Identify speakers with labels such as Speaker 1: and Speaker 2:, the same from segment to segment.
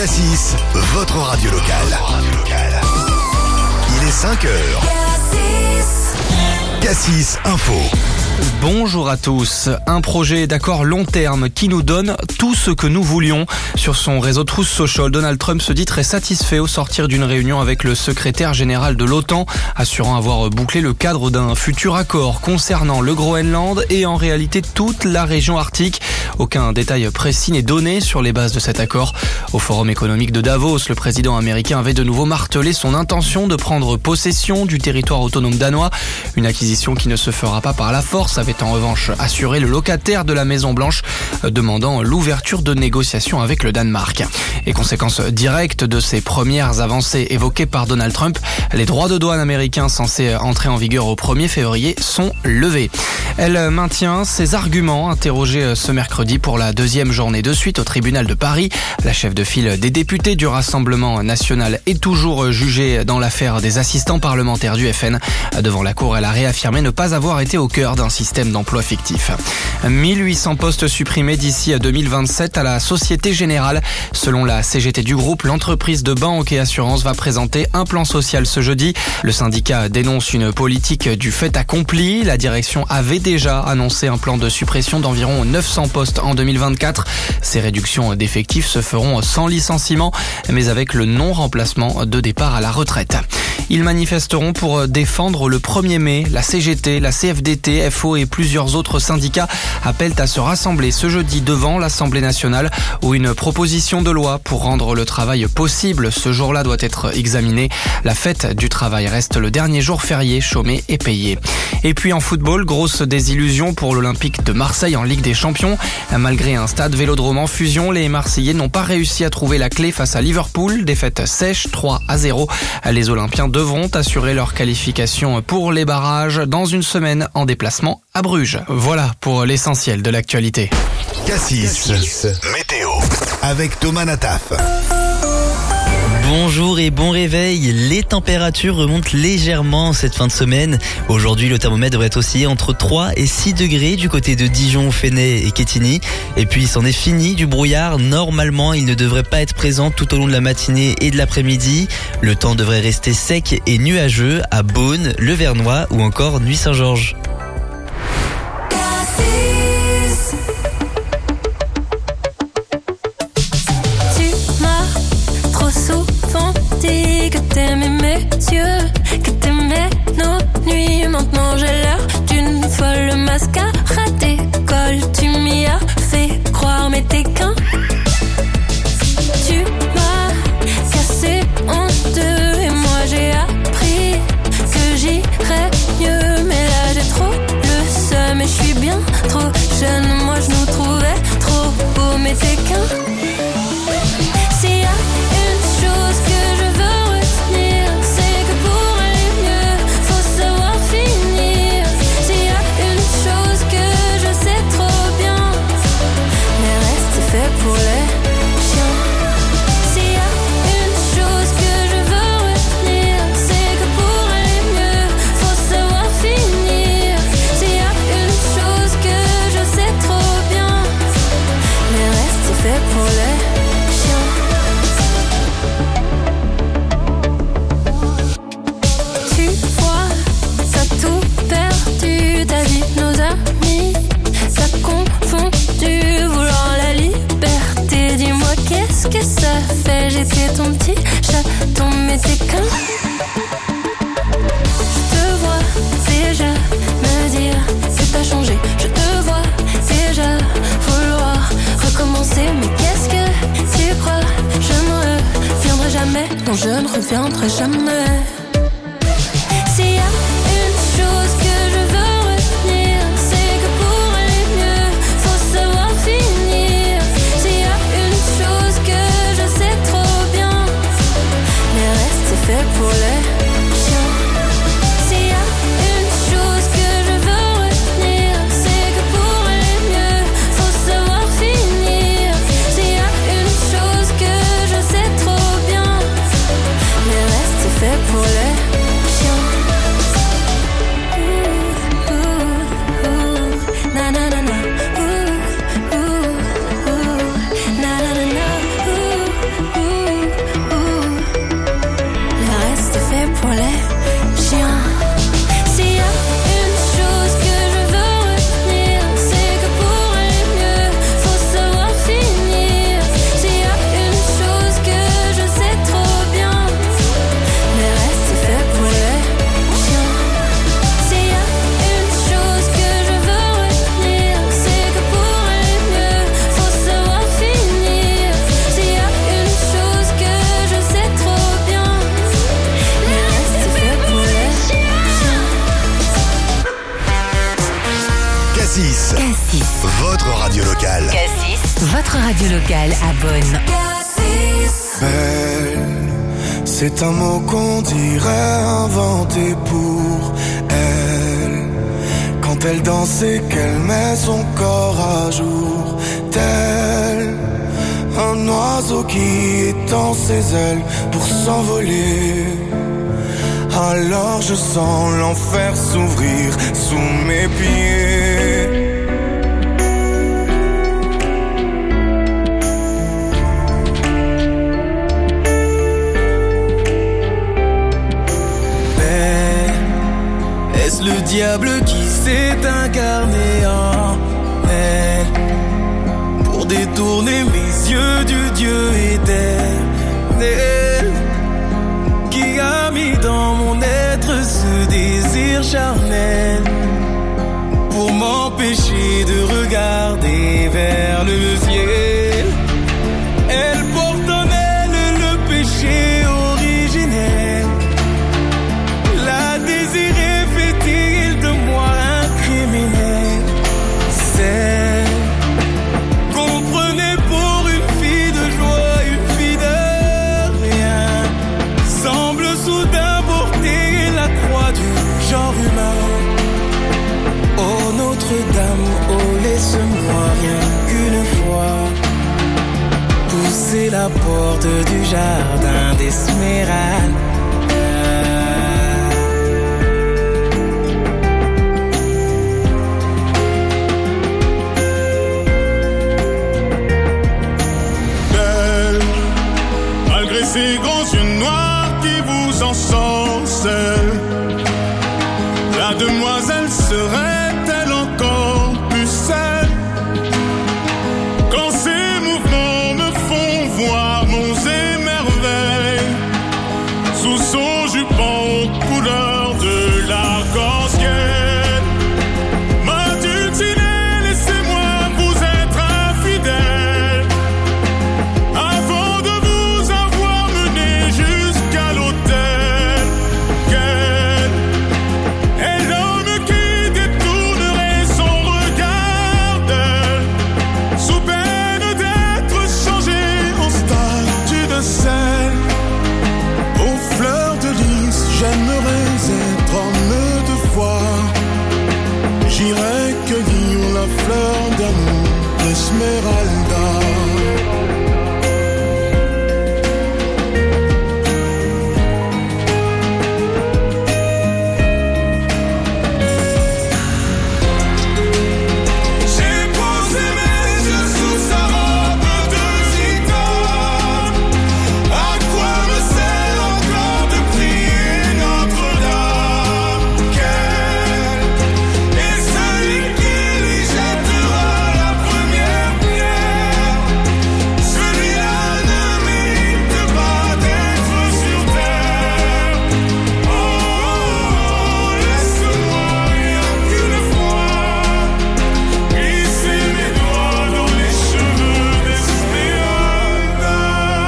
Speaker 1: Cassis, votre radio locale. Il est 5h. Cassis Info.
Speaker 2: Bonjour à tous. Un projet d'accord long terme qui nous donne tout ce que nous voulions. Sur son réseau Truth Social, Donald Trump se dit très satisfait au sortir d'une réunion avec le secrétaire général de l'OTAN, assurant avoir bouclé le cadre d'un futur accord concernant le Groenland et en réalité toute la région arctique. Aucun détail précis n'est donné sur les bases de cet accord. Au Forum économique de Davos, le président américain avait de nouveau martelé son intention de prendre possession du territoire autonome danois. Une acquisition qui ne se fera pas par la force, avait en revanche assuré le locataire de la Maison Blanche, demandant l'ouverture de négociations avec le Danemark. Et conséquence directe de ces premières avancées évoquées par Donald Trump, les droits de douane américains censés entrer en vigueur au 1er février sont levés. Elle maintient ses arguments interrogés ce mercredi pour la deuxième journée de suite au tribunal de Paris. La chef de file des députés du Rassemblement national est toujours jugée dans l'affaire des assistants parlementaires du FN. Devant la Cour, elle a réaffirmé ne pas avoir été au cœur d'un système d'emploi fictif. 1800 postes supprimés d'ici à 2027 à la Société Générale. Selon la CGT du groupe, l'entreprise de banque et assurance va présenter un plan social ce jeudi. Le syndicat dénonce une politique du fait accompli. La direction avait déjà annoncé un plan de suppression d'environ 900 postes en 2024. Ces réductions d'effectifs se feront sans licenciement, mais avec le non-remplacement de départ à la retraite. Ils manifesteront pour défendre le 1er mai. La CGT, la CFDT, FO et plusieurs autres syndicats appellent à se rassembler ce jeudi devant l'Assemblée nationale où une proposition de loi pour rendre le travail possible ce jour-là doit être examinée. La fête du travail reste le dernier jour férié, chômé et payé. Et puis en football, grosse désillusion pour l'Olympique de Marseille en Ligue des Champions. Malgré un stade Vélodrome en fusion, les Marseillais n'ont pas réussi à trouver la clé face à Liverpool. Défaite sèche 3-0. Les Olympiens devront assurer leur qualification pour les barrages dans une semaine en déplacement à Bruges. Voilà pour l'essentiel de l'actualité.
Speaker 1: Cassis, météo, avec Thomas Nataf.
Speaker 3: Bonjour et bon réveil. Les températures remontent légèrement cette fin de semaine. Aujourd'hui, le thermomètre devrait osciller entre 3 et 6 degrés du côté de Dijon, Fenay et Quetigny. Et puis, c'en est fini du brouillard. Normalement, il ne devrait pas être présent tout au long de la matinée et de l'après-midi. Le temps devrait rester sec et nuageux à Beaune, Le Vernois ou encore Nuit-Saint-Georges.
Speaker 4: Que t'aimais mes yeux, que t'aimais nos nuits. Maintenant j'ai l'air d'une folle mascarade d'école. Tu m'y as fait croire mais t'es qu'un. Tu m'as cassé en deux et moi j'ai appris que j'irais mieux. Mais là j'ai trop le seum et je suis bien trop jeune. Moi je nous trouvais trop beaux mais t'es qu'un. S'il y a une chose que je veux retenir, c'est que pour aller mieux, faut savoir finir. S'il y a une chose que je sais trop bien, le reste c'est fait pour les chiens. S'il y a une chose que je veux retenir, c'est que pour aller mieux, faut savoir finir. S'il y a une chose que je sais trop bien, le reste c'est fait pour les chiens. Tu vois, t'as tout perdu, ta vie, nos amis, t'as confondu, vouloir la liberté. Dis-moi qu'est-ce que ça fait, j'étais ton petit chaton, mais t'es qu'un. Je te vois déjà me dire que t'as changé, je te vois déjà vouloir recommencer. Mais qu'est-ce que tu crois, je ne reviendrai jamais, non je ne reviendrai jamais. S'il y a une chose que je veux retenir, c'est que pour aller mieux, faut savoir finir. S'il y a une chose que je sais trop bien, le reste c'est fait pour les chiens. S'il y a une chose que je veux retenir, c'est que pour aller mieux, faut savoir finir. S'il y a une chose que je sais trop bien, le reste c'est fait pour les
Speaker 5: Cassis.
Speaker 1: Votre radio locale.
Speaker 5: Cassis, votre radio locale à Bonn.
Speaker 6: Belle, c'est un mot qu'on dirait inventé pour elle. Quand elle danse et qu'elle met son corps à jour, tel un oiseau qui étend ses ailes pour s'envoler. Alors je sens l'enfer s'ouvrir sous mes pieds. Mais est-ce le diable qui s'est incarné en elle pour détourner mes yeux du Dieu éternel qui a mis dans mon être ce désir charnel pour m'empêcher de regarder vers le ciel. Elle porte en elle le péché originel, la désirée fait-il de moi un criminel. C'est comprenez pour une fille de joie, une fille de rien, semble soudain porter la croix du genre humain. Oh Notre-Dame, oh laisse-moi rien qu'une fois pousser la porte du jardin d'Esmeralda.
Speaker 7: Malgré ces grands yeux noirs qui vous ensorcellent, la demoiselle serait-elle encore plus seule quand ses mouvements me font voir monts et merveilles sous son jupon aux couleurs de l'arc-en-ciel. Ma dulcinée, laissez-moi vous être infidèle avant de vous avoir mené jusqu'à l'autel. Quel est l'homme qui détournerait son regard d'elle sous peine d'être changé en statue de sel? Aux fleurs de lys, j'aimerais être homme de foi. J'irai cueillir la fleur d'amour d'Esmeralda. J'ai posé mes yeux sous sa robe de gitane. À quoi me sert encore de prier Notre-Dame? Quel est celui qui lui jettera la première pierre? Celui-là ne mérite pas d'être sur terre. Oh, laisse-moi rien qu'une fois glisser mes doigts dans les cheveux d'Esmeralda.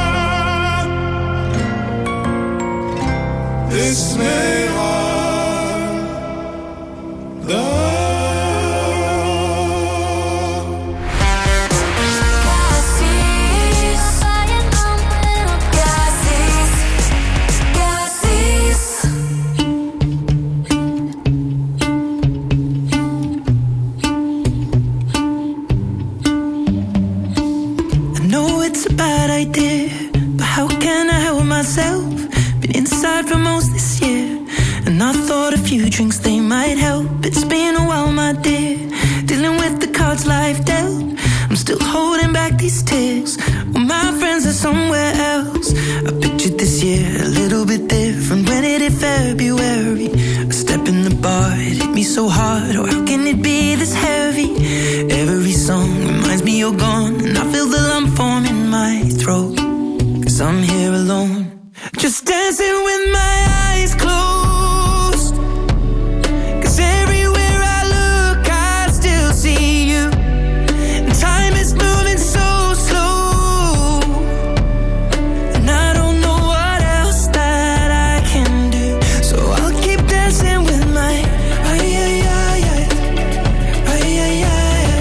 Speaker 8: I know it's a bad idea, but how can I help myself? Been inside for most this year, and I thought a few drinks they might help. It's been a while, my dear, dealing with the cards life dealt. I'm still holding back these tears, well, my friends are somewhere else. I pictured this year a little bit different when it hit February. A step in the bar, it hit me so hard, oh how can it be this heavy? Every song reminds me you're gone, and I feel the lump form in my throat, 'cause I'm here alone, just dancing with my eyes closed. 'Cause everywhere I look I still see you, and time is moving so slow, and I don't know what else that I can do, so I'll keep dancing with my ay ay ay ay ay ay ay.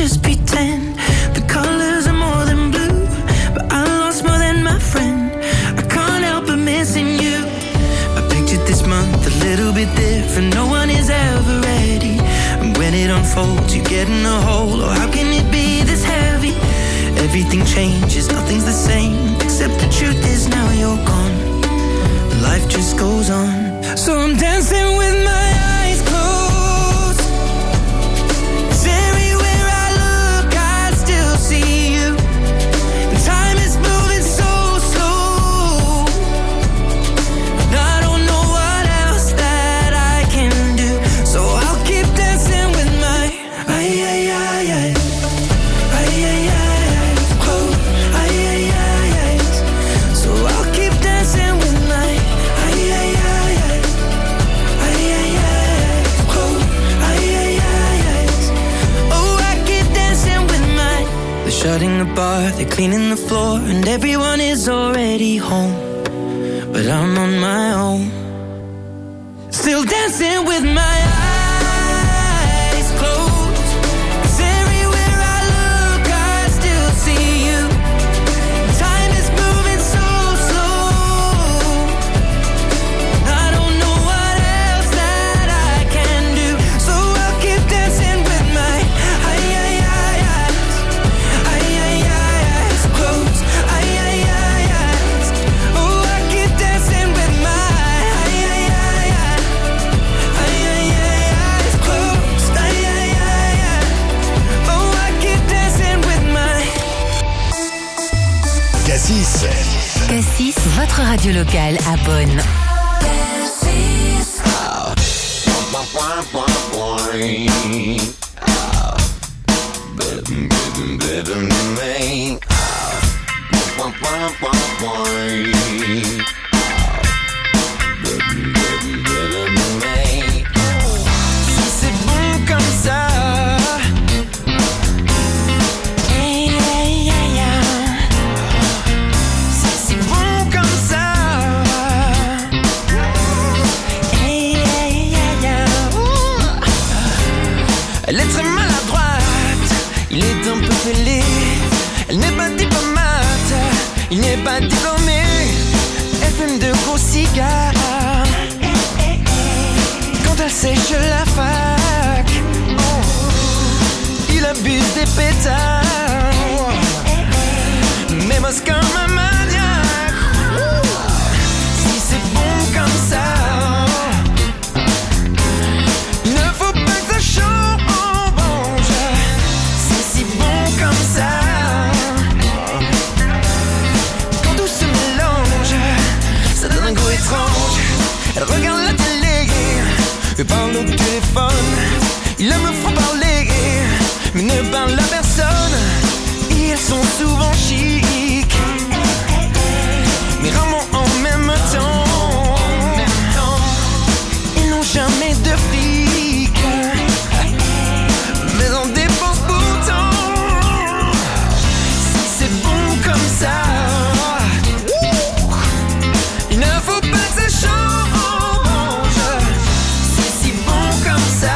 Speaker 8: just pretend. The colors are more than blue, but I lost more than my friend. I can't help but missing you. I pictured this month a little bit different. No one is ever ready. And when it unfolds, you get in a hole. Oh, how can it be this heavy? Everything changes, nothing's the same. Except the truth is now you're gone. Life just goes on. So I'm dancing with my eyes closed. 'Cause everywhere I look, I still see you. And time is moving so slow. And I don't know what else that I can do. So I'll keep dancing with my eyes. So I'll keep dancing with my shutting the bar, they're cleaning the floor, and everyone is already home. But I'm on my own, still dancing with my eyes closed. 'Cause everywhere I look, I still see you. Time is moving so slow. I don't know what else that I can do. So I'll keep dancing with my
Speaker 5: Cassis, votre radio locale à Bonn.
Speaker 8: Si c'est bon comme ça. Elle est très maladroite, il est un peu fêlé. Elle n'est pas diplomate, il n'est pas diplômé. Elle fume de gros cigares quand elle sèche la fac. Il abuse des pétards, mais bosse comme un maniaque. Si c'est bon comme ça, il ne faut pas que ça change. C'est si bon comme ça. Quand tout se mélange, ça donne un goût étrange. Elle regarde la télé et parle au téléphone. Il aime le franc-parler, mais ne parle à personne. Et elles sont souvent chics, mais rarement en même temps. Ils n'ont jamais de fric, mais on dépense pourtant. Si c'est bon comme ça, il ne faut pas que ça change. C'est si bon comme ça.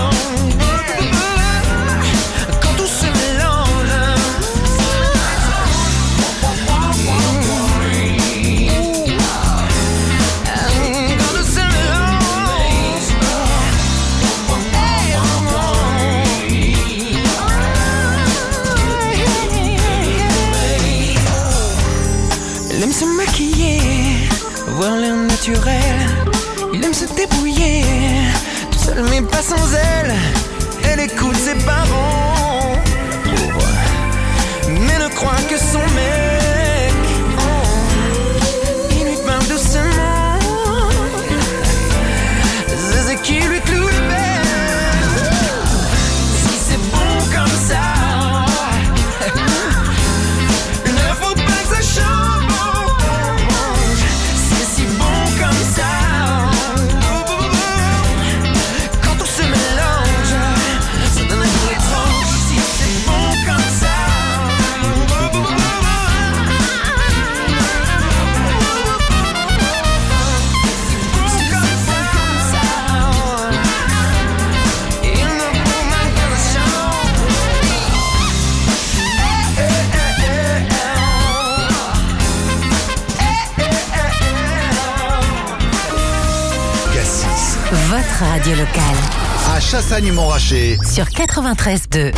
Speaker 8: Quand tout se mélange, elle aime se maquiller, voir l'air naturel. Il aime se débrouiller, tout seul mais pas sans elle. Elle écoute ses parents, mais ne croit que son mec. Il lui parle doucement, c'est qui lui cloue le bec. Si c'est bon comme ça, il ne faut pas que ça change. C'est si bon comme ça. Quand tout se mélange, ça donne un goût étrange.
Speaker 5: votre radio locale.
Speaker 1: À Chassagne-Montrachet.
Speaker 5: Sur 93.2.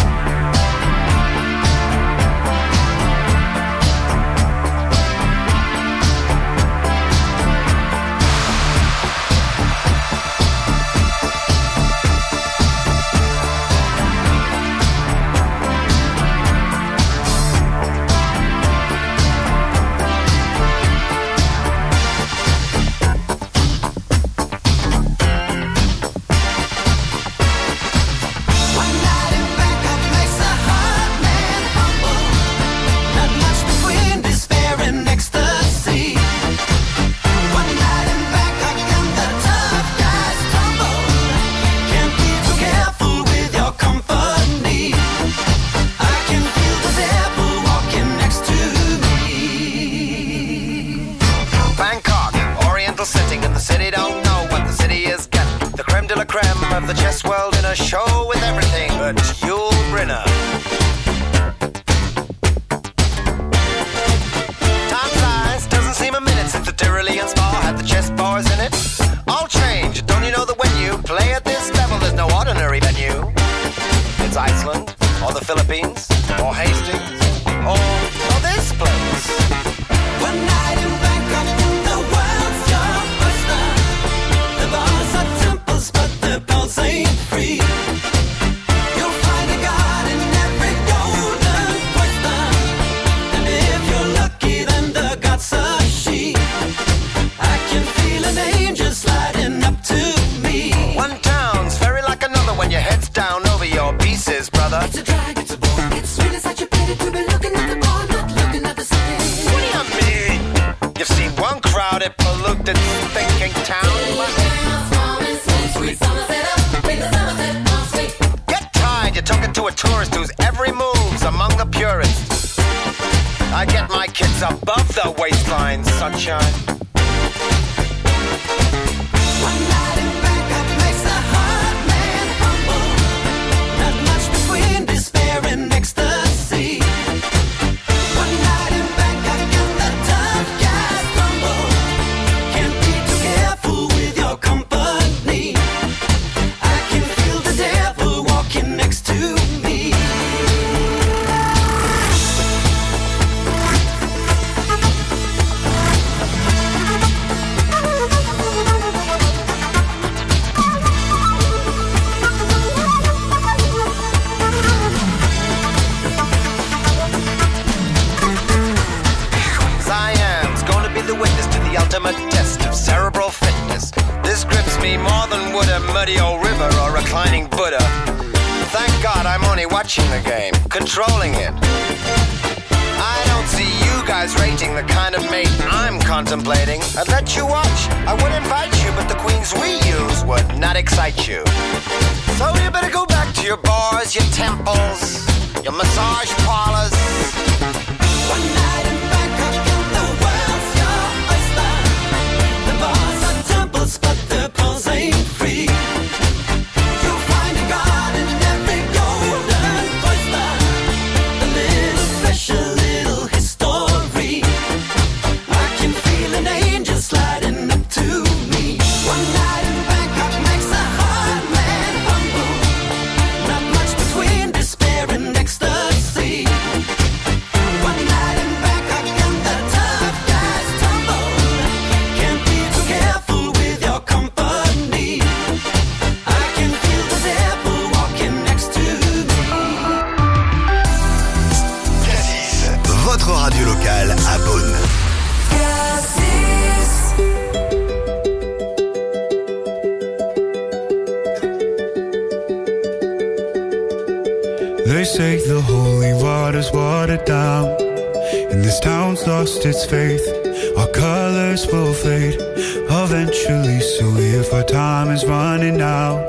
Speaker 9: They say the holy water's watered down, and this town's lost its faith. Our colors will fade eventually, so if our time is running out,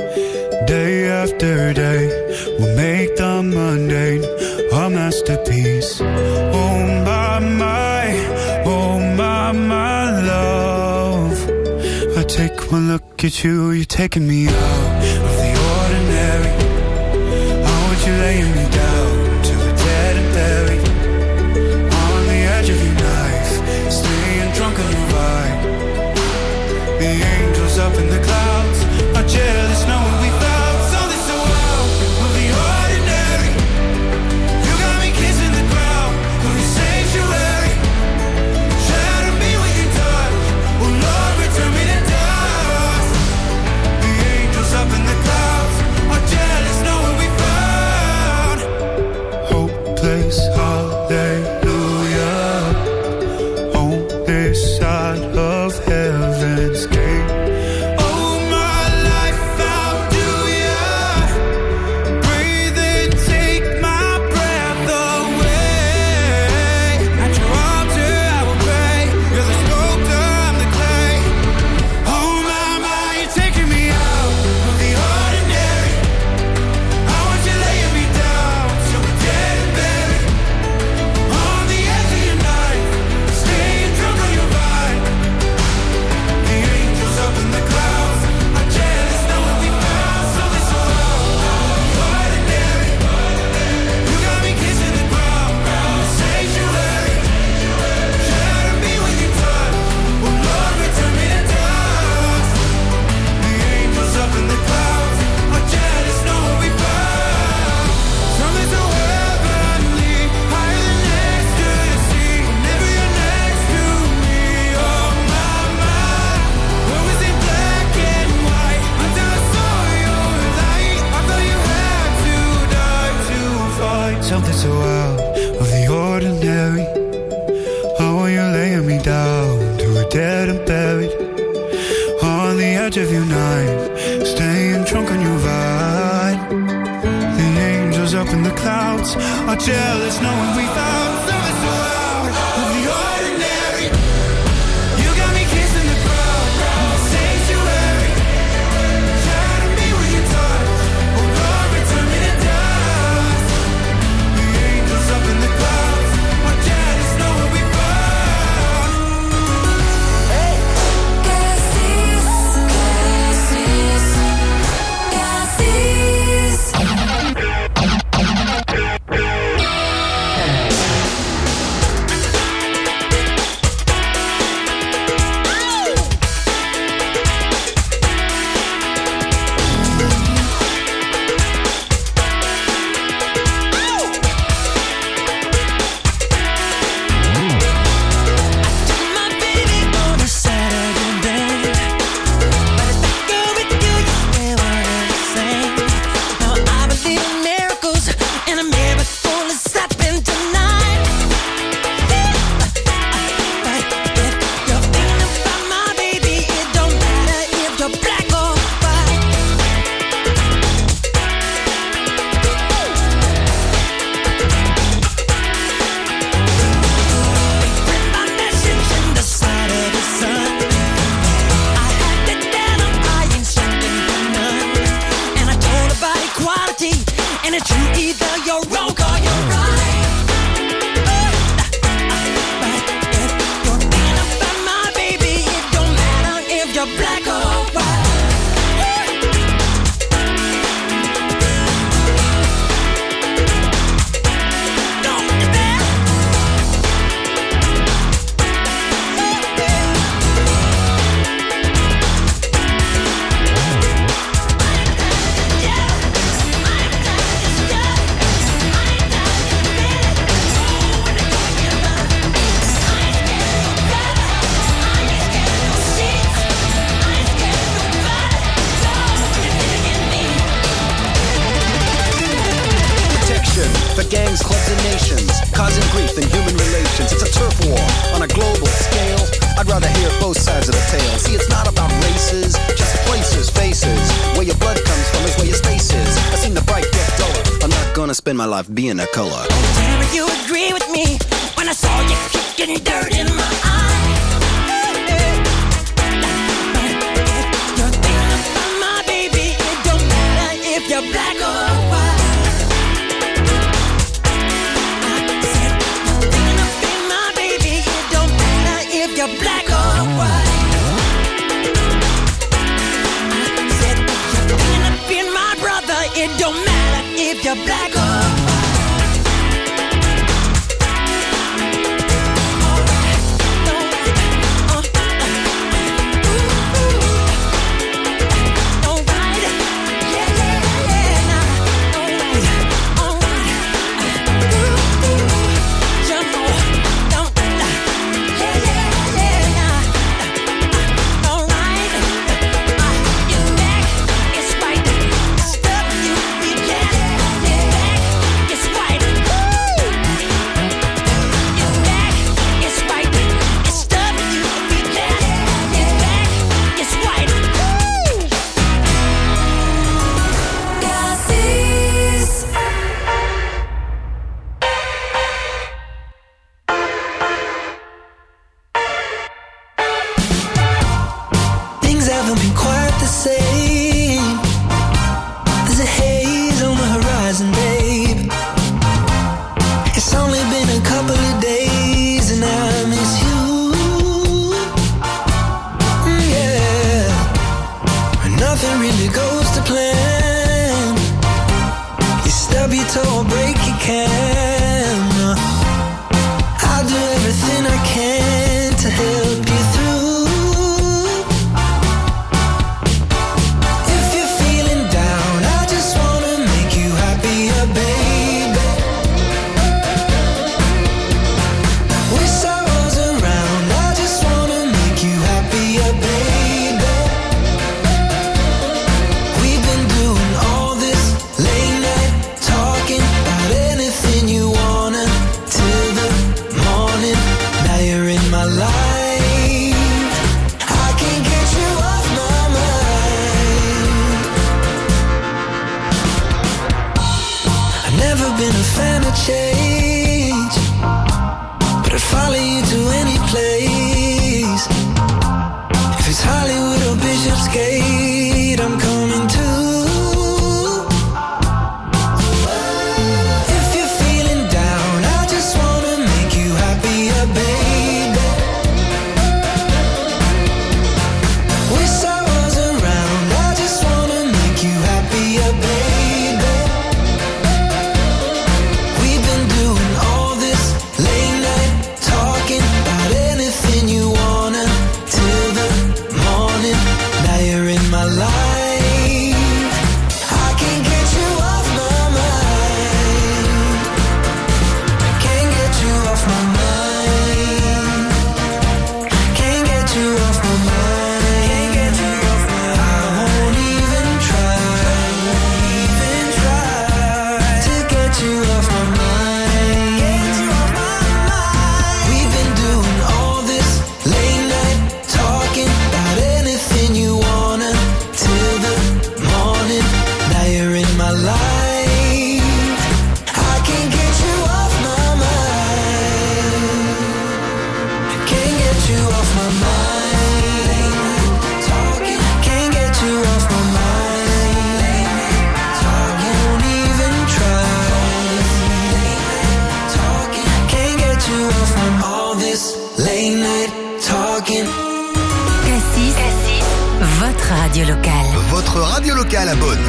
Speaker 9: day after day, we'll make the mundane our masterpiece. Oh my love, I take one look at you, you're taking me out of the ordinary. You're laying me down to a dead and buried on the edge of your knife, staying drunk on your ride. The angels up in the clouds are something so out of the ordinary. How are you laying me down to a dead and buried on the edge of your night, staying drunk on your vibe. The angels up in the clouds are jealous knowing we found something so out of the ordinary. You got me kissing the crowd, sanctuary. Shadow me with your touch, oh Lord, return me to dust. The angels up in the clouds are jealous knowing we found.
Speaker 4: Hey, Cassis,
Speaker 10: gangs, clubs, and nations, causing grief in human relations. It's a turf war on a global scale. I'd rather hear both sides of the tale. See, it's not about races, just places, faces. Where your blood comes from is where your space is. I've seen the bright get duller. I'm not gonna spend my life being a color.
Speaker 8: Never you agree with me when I saw you kicking dirt in my eye. You're thinking about my baby. It don't matter if you're black or white. You're black or white. I said you're thinking of being my brother. It don't matter if you're black or white. We've been doing all this late night talking about anything change, but I'd follow you to any place. If it's Hollywood or Bishopsgate, I'm coming too. If you're feeling down, I just wanna make you happier, baby. Wish I was around, I just wanna make you happier, baby. We've been doing all this late night talking about anything you wanna till the morning. Now you're in my life. I can't get you off my mind. Can't get you off my mind. Can't get you off my mind. Can't get you off my mind. I won't even try to get you off my mind. Get you off my mind. We've been doing all this late night talking about anything you wanna till the morning. Now you're in my life. I can't get you off my mind. Can't get you off my mind. Talking, can't get you off my mind. Talking, won't even try. Talking, can't get you off my mind. All this late night talking.
Speaker 5: Cassis, votre radio locale.
Speaker 1: Votre radio locale à Beaune.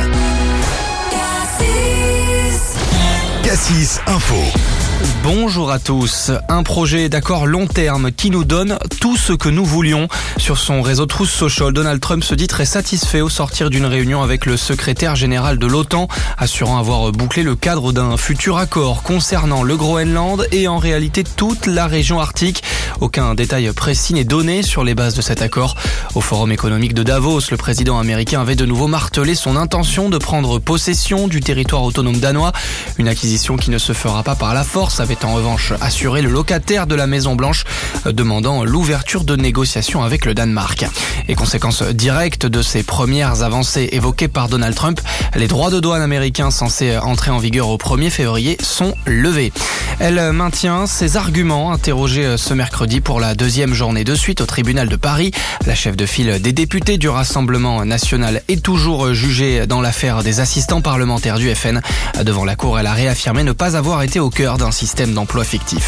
Speaker 1: Cassis Info.
Speaker 2: Bonjour à tous. Un projet d'accord long terme qui nous donne tout ce que nous voulions. Sur son réseau Truth Social, Donald Trump se dit très satisfait au sortir d'une réunion avec le secrétaire général de l'OTAN, assurant avoir bouclé le cadre d'un futur accord concernant le Groenland et en réalité toute la région arctique. Aucun détail précis n'est donné sur les bases de cet accord. Au Forum économique de Davos, le président américain avait de nouveau martelé son intention de prendre possession du territoire autonome danois. Une acquisition qui ne se fera pas par la force, avait en revanche assuré le locataire de la Maison-Blanche, demandant l'ouverture de négociations avec le Danemark. Et conséquence directe de ces premières avancées évoquées par Donald Trump, les droits de douane américains censés entrer en vigueur au 1er février sont levés. Elle maintient ses arguments interrogés ce mercredi pour la deuxième journée de suite au tribunal de Paris. La chef de file des députés du Rassemblement national est toujours jugée dans l'affaire des assistants parlementaires du FN. Devant la cour, elle a réaffirmé ne pas avoir été au cœur d'un système d'emploi fictif.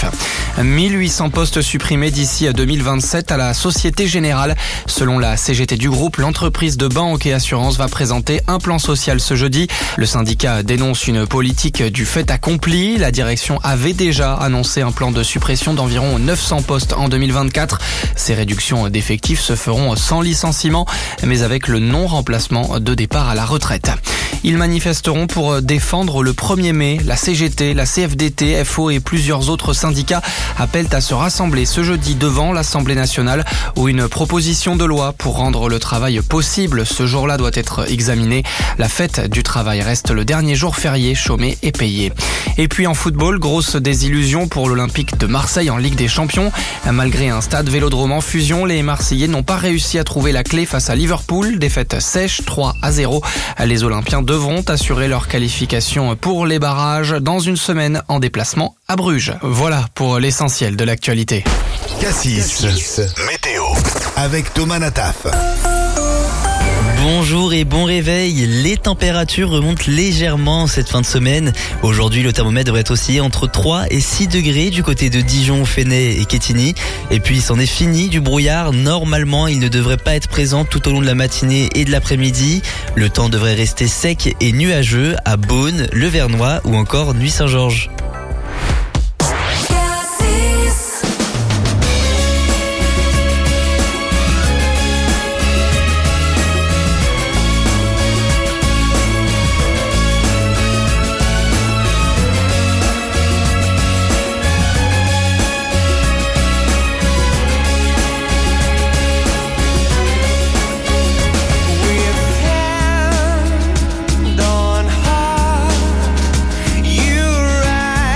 Speaker 2: 1800 postes supprimés d'ici à 2027 à la Société Générale. Selon la CGT du groupe, l'entreprise de banque et assurance va présenter un plan social ce jeudi. Le syndicat dénonce une politique du fait accompli. La direction avait déjà annoncé un plan de suppression d'environ 900 postes en 2024. Ces réductions d'effectifs se feront sans licenciement, mais avec le non-remplacement de départ à la retraite. Ils manifesteront pour défendre le 1er mai. La CGT, la CFDT, FO et plusieurs autres syndicats appellent à se rassembler ce jeudi devant l'Assemblée nationale où une proposition de loi pour rendre le travail possible ce jour-là doit être examinée. La fête du travail reste le dernier jour férié, chômé et payé. Et puis en football, grosse désillusion pour l'Olympique de Marseille en Ligue des Champions. Malgré un stade Vélodrome en fusion, les Marseillais n'ont pas réussi à trouver la clé face à Liverpool. Défaite sèche 3-0. Les Olympiens devront assurer leur qualification pour les barrages dans une semaine en déplacement à Bruges. Voilà pour l'essentiel de l'actualité.
Speaker 1: Cassis Météo avec Thomas Nataf.
Speaker 3: Bonjour et bon réveil. Les températures remontent légèrement cette fin de semaine. Aujourd'hui, le thermomètre devrait osciller entre 3 et 6 degrés du côté de Dijon, Fenay et Quetigny. Et puis, c'en est fini du brouillard. Normalement, il ne devrait pas être présent tout au long de la matinée et de l'après-midi. Le temps devrait rester sec et nuageux à Beaune, Le Vernois ou encore Nuit-Saint-Georges.
Speaker 8: We've held on high, you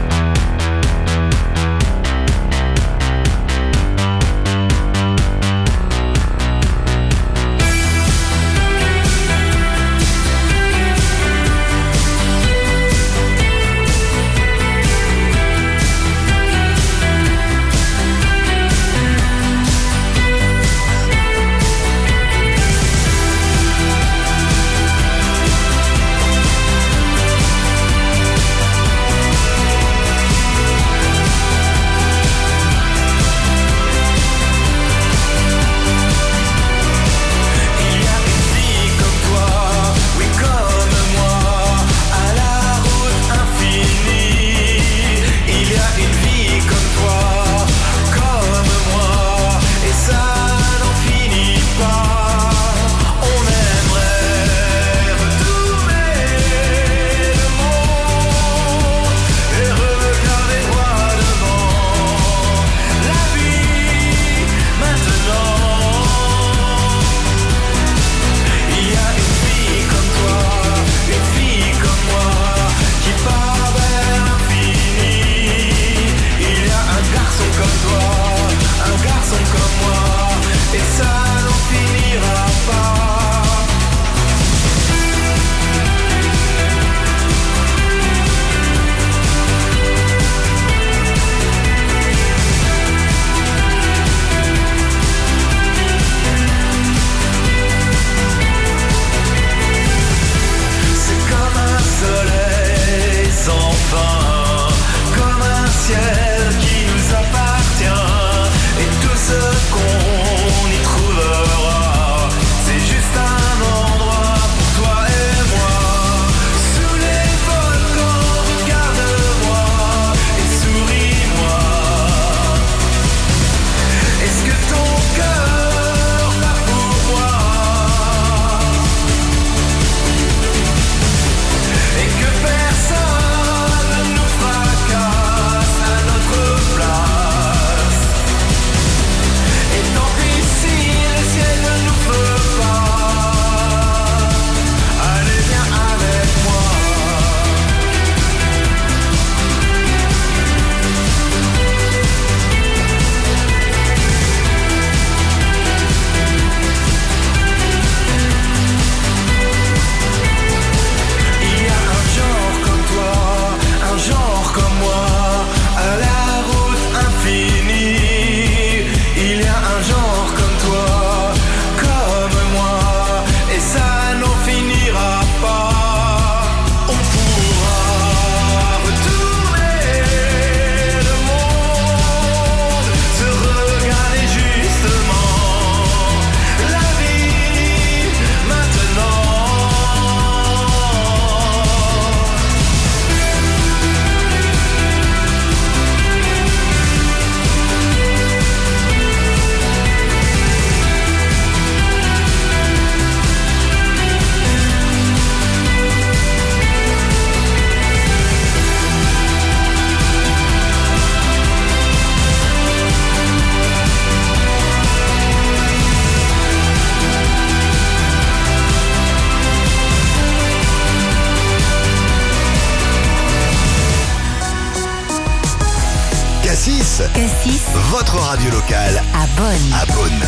Speaker 1: Cassis.
Speaker 5: Cassis,
Speaker 1: Votre radio locale
Speaker 5: à Bonn.
Speaker 1: à Beaune.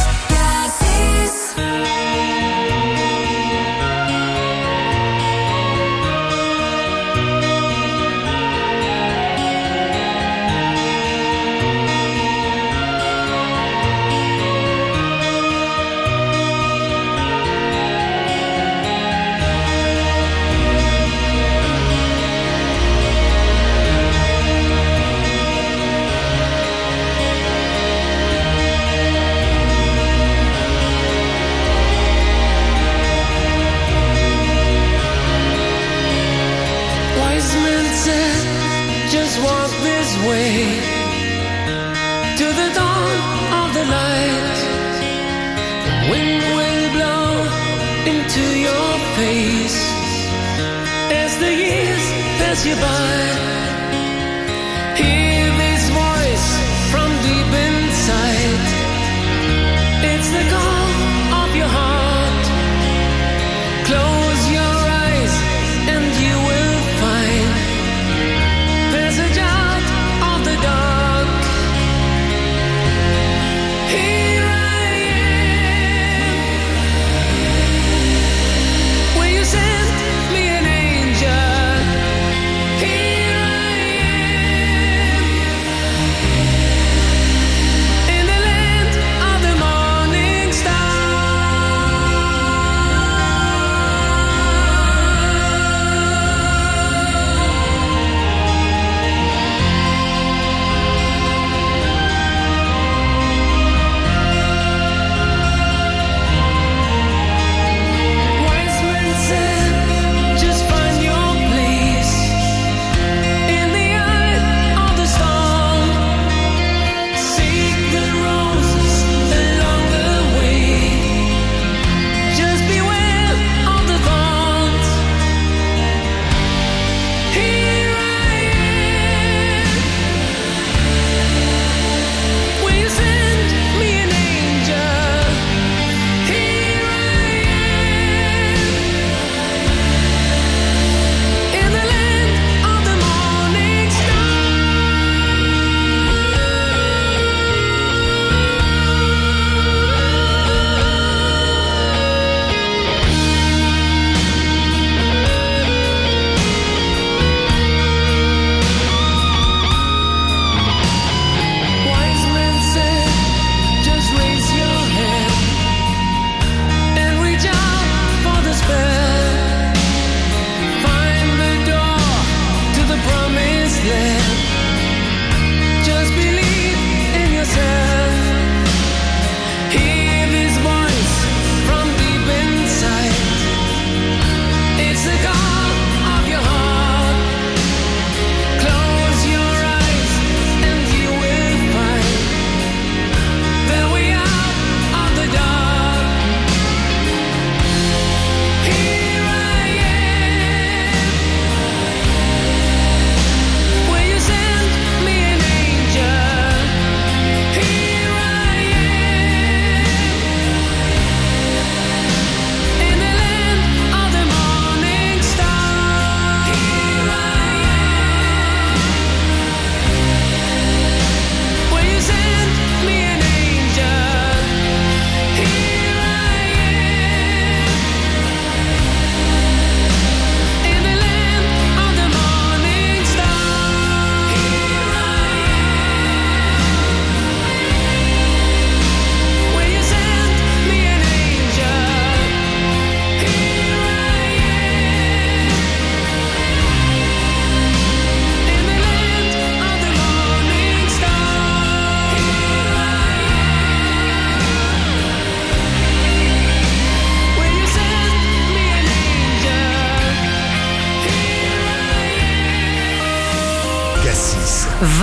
Speaker 11: Just walk this way to the dawn of the light. The wind will blow into your face as the years pass you by. Hear this voice from deep inside. It's the call of your heart. Close your eyes and you will find there's a job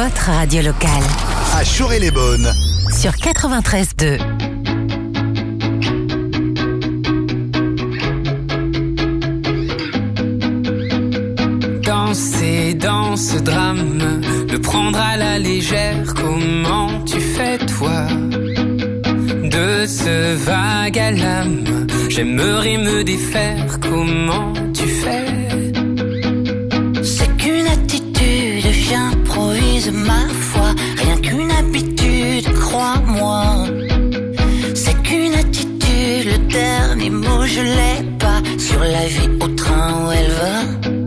Speaker 5: votre radio locale.
Speaker 1: À Choré-les-Beaunes.
Speaker 5: Sur 93.2.
Speaker 11: Danser dans ce drame, le prendre à la légère, comment tu fais toi? De ce vague à l'âme, j'aimerais me défaire, comment tu fais?
Speaker 12: C'est qu'une attitude, j'improvise ma foi, rien qu'une habitude, crois-moi. C'est qu'une attitude, le dernier mot je l'ai pas, sur la vie au train où elle va.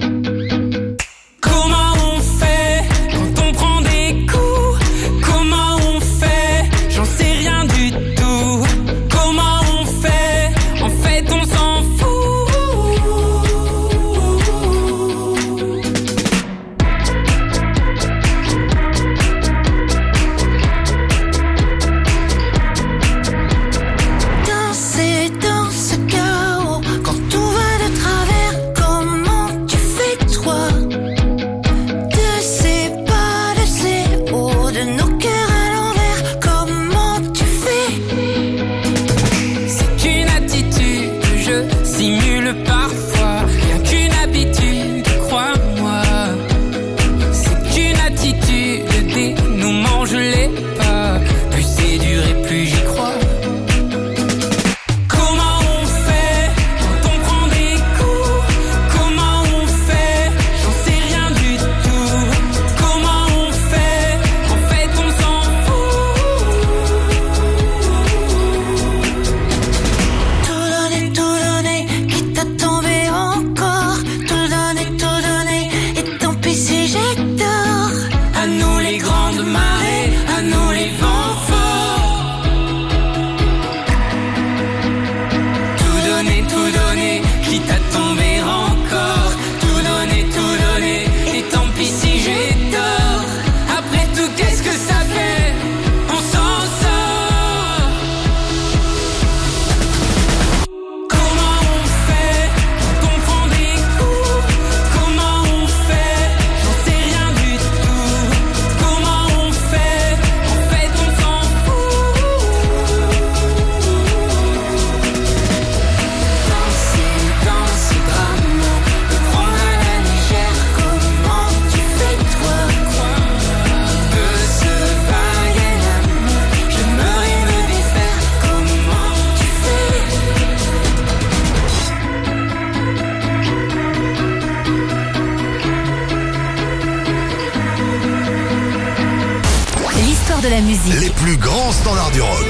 Speaker 5: De la musique.
Speaker 1: Les plus grands standards du rock.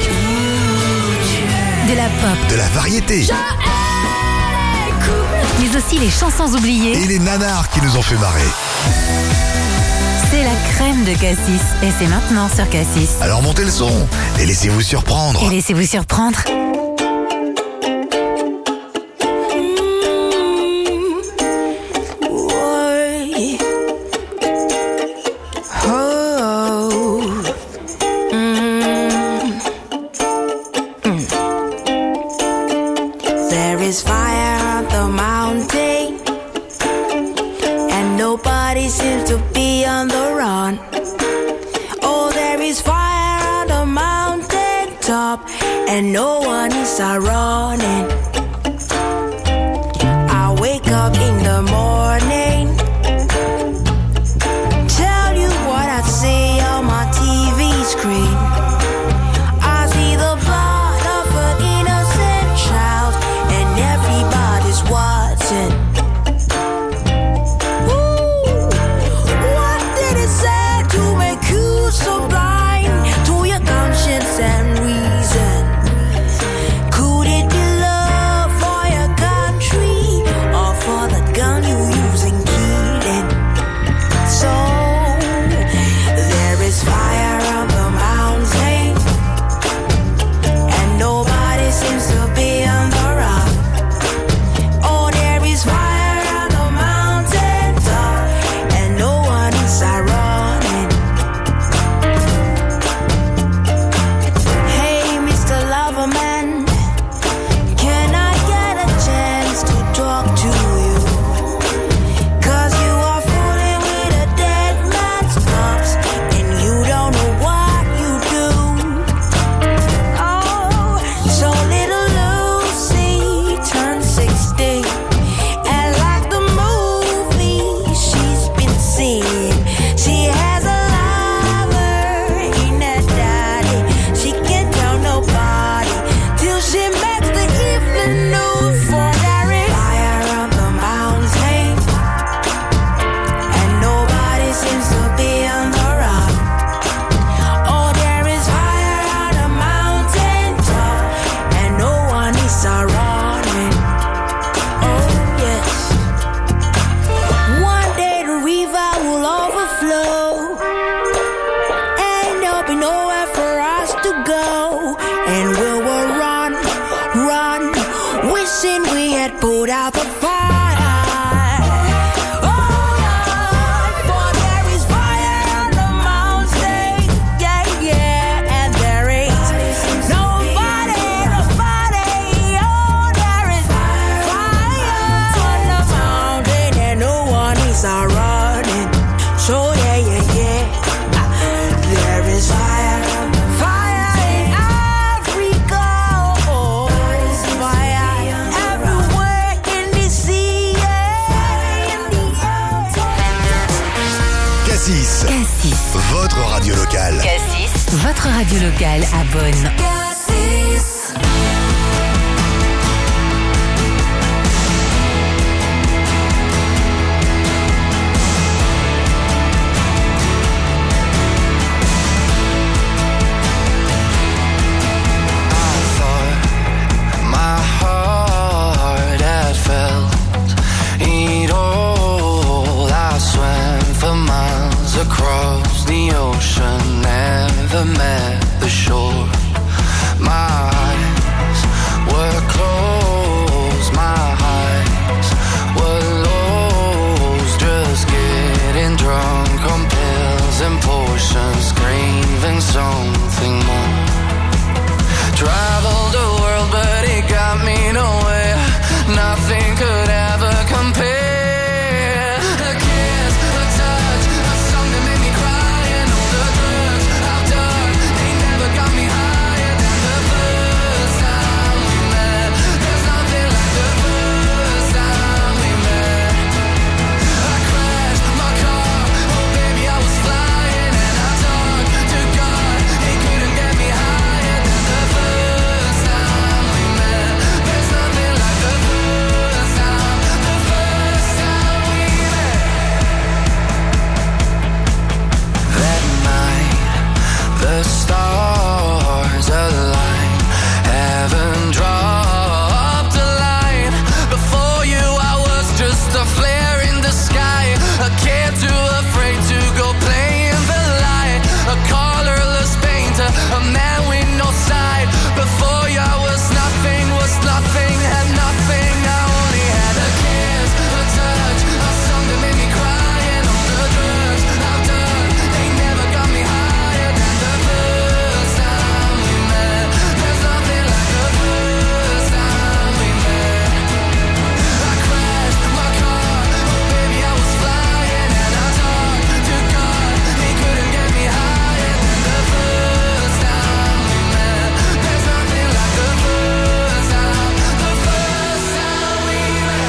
Speaker 5: De la pop.
Speaker 1: De la variété.
Speaker 5: Mais aussi les chansons oubliées.
Speaker 1: Et les nanars qui nous ont fait marrer.
Speaker 5: C'est la crème de Cassis. Et c'est maintenant sur Cassis.
Speaker 1: Alors montez le son et laissez-vous surprendre.
Speaker 5: Et laissez-vous surprendre.
Speaker 8: And no one is running. I wake up in the morning, tell you what I see on my TV screen. I see the blood of an innocent child, and everybody's watching. Ooh, what did it say to make you so blind to your conscience and reason? Could it be love for your country or for the gun you to go, and we will run, wishing we had put out the fire.
Speaker 1: Cassis, votre radio locale.
Speaker 5: Cassis, votre radio locale à Bonn.
Speaker 11: Across the ocean, never met the shore. My eyes were closed, my eyes were lost. Just getting drunk on pills and potions, craving something more. Traveled the world, but it got me nowhere. Nothing could ever compare. Stars align, heaven dropped a line. Before you I was just a flare in the sky, a kid too afraid to go play in the light, a colorless painter, a man with no side. Before you I was nothing, had nothing. I only had a kiss, a touch, a song that made me cry. And all the drugs I've done, they never got me higher than the first time we met. There's nothing like the first time we met. I crashed my car, oh baby I was flying, and I talked to God, he couldn't get me higher than the first time we met. There's nothing like the first time we met.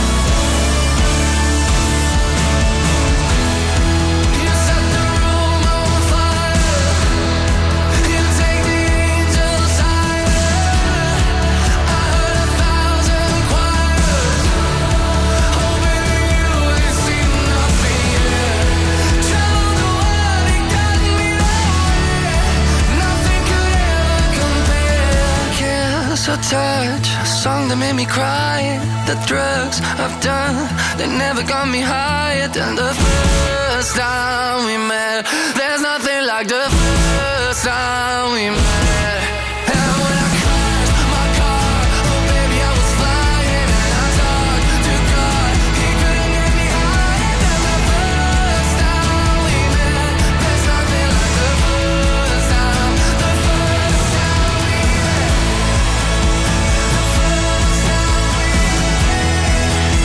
Speaker 11: You set the room on fire, you take the angels higher. I heard 1,000 choirs, oh baby you ain't seen nothing yet. Traveled the world, it got me nowhere. Nothing could ever compare. Kiss or touch, a song that made me cry. The drugs I've done, they never got me higher than the first time we met. There's nothing like the first time we met. And when I crashed my car, oh baby I was flying, and I talked to God, he couldn't get me higher than the first time we met. There's nothing like the first time we met. The first time we met. The first time we met.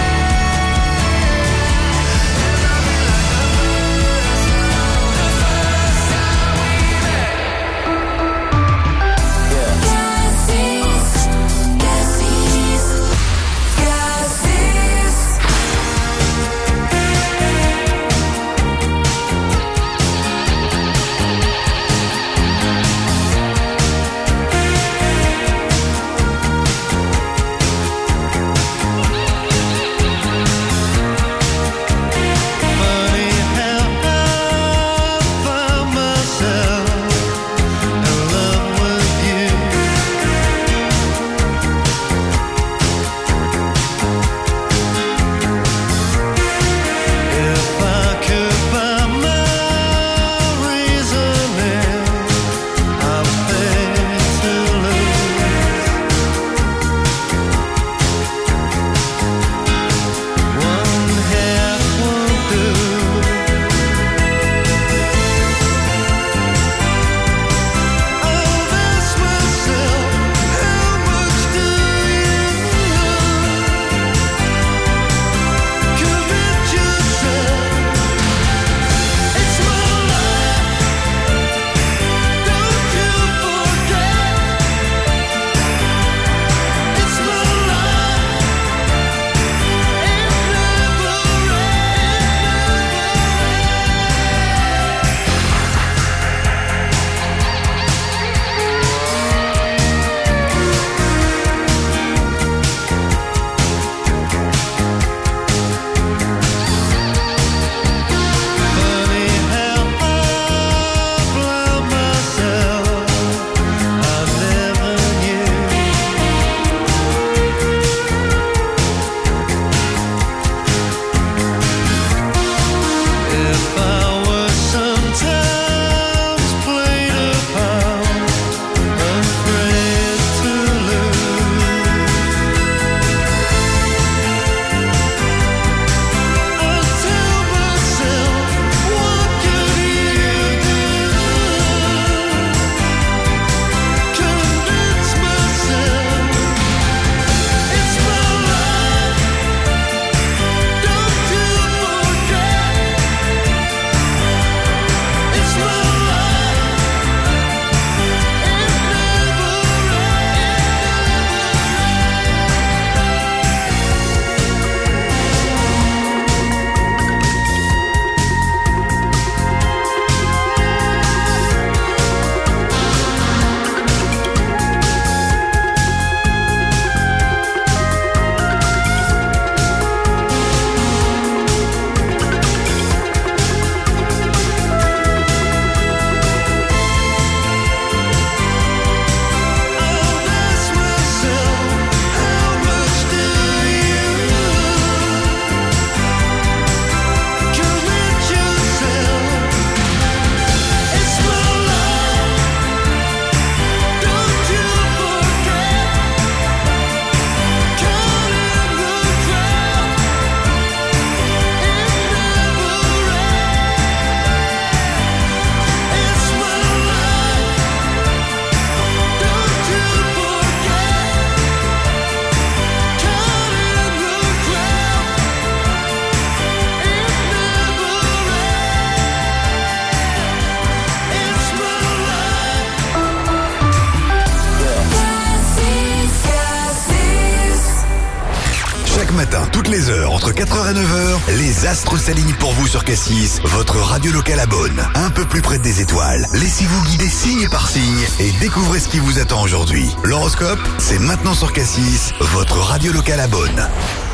Speaker 11: There's nothing like the first time. The first
Speaker 1: entre 4h et 9h, les astres s'alignent pour vous sur Cassis, votre radio locale à Beaune. Un peu plus près des étoiles. Laissez-vous guider signe par signe et découvrez ce qui vous attend aujourd'hui. L'horoscope, c'est maintenant sur Cassis, votre radio locale à Beaune.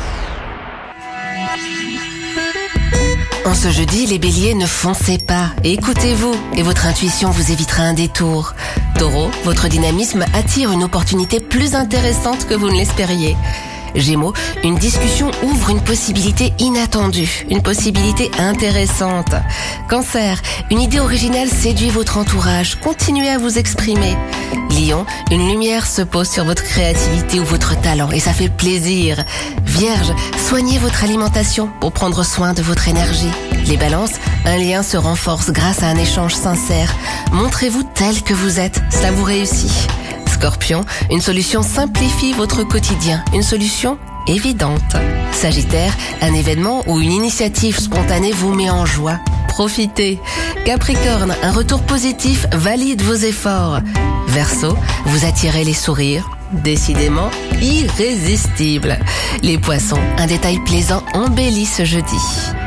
Speaker 13: En ce jeudi, les béliers, ne foncez pas et écoutez-vous et votre intuition vous évitera un détour. Taureau, votre dynamisme attire une opportunité plus intéressante que vous ne l'espériez. Gémeaux, une discussion ouvre une possibilité inattendue, une possibilité intéressante. Cancer, une idée originale séduit votre entourage, continuez à vous exprimer. Lion, une lumière se pose sur votre créativité ou votre talent et ça fait plaisir. Vierge, soignez votre alimentation pour prendre soin de votre énergie. Les balances, un lien se renforce grâce à un échange sincère. Montrez-vous tel que vous êtes, cela vous réussit. Scorpion, une solution simplifie votre quotidien, une solution évidente. Sagittaire, un événement ou une initiative spontanée vous met en joie. Profitez. Capricorne, un retour positif valide vos efforts. Verseau, vous attirez les sourires. Décidément irrésistible. Les poissons, un détail plaisant embellit ce jeudi.